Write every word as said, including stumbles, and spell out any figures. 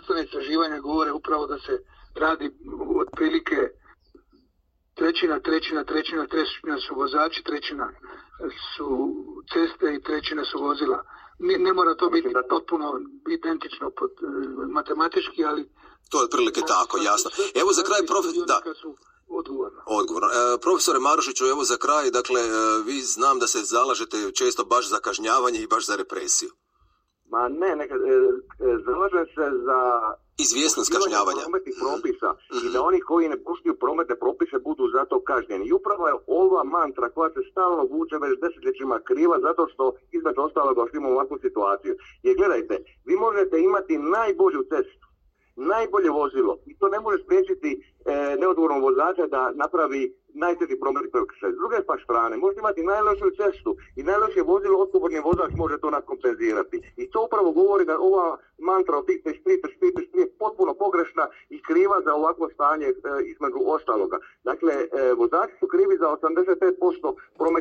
znanstvene istraživanja govore upravo da se radi otprilike trećina, trećina, trećina, trećina su vozači, trećina su ceste i trećina su vozila. Ne, ne mora to biti potpuno identično pod, matematički, ali... To je otprilike tako, jasno. Evo za kraj, profesor... Da. Odgovorno. Odgovorno. E, profesore Marušiću, evo za kraj, dakle, vi znam da se zalažete često baš za kažnjavanje i baš za represiju. Ma ne, neka, e, zalažem se za izvjesnost kažnjavanja prometnih propisa mm-hmm. i da oni koji ne poštuju prometne propise budu zato kažnjeni. I upravo je ova mantra koja se stalno vuče već desetljećima kriva zato što između ostalog došli u ovakvu situaciju. Jer gledajte, vi možete imati najbolju cestu, najbolje vozilo i to ne može spriječiti e, neodgovornog vozača da napravi najteži prometni prekršaj. S druge pa strane, možete imati najlošiju cestu i najlošije vozilo, odgovorni vozač može to nakompenzirati. I to upravo govori da ova mantra o tih trideset tri, trideset tri, trideset tri je potpuno pogrešna i kriva za ovakvo stanje e, između ostaloga. Dakle, e, vozači su krivi za osamdeset pet posto prometnih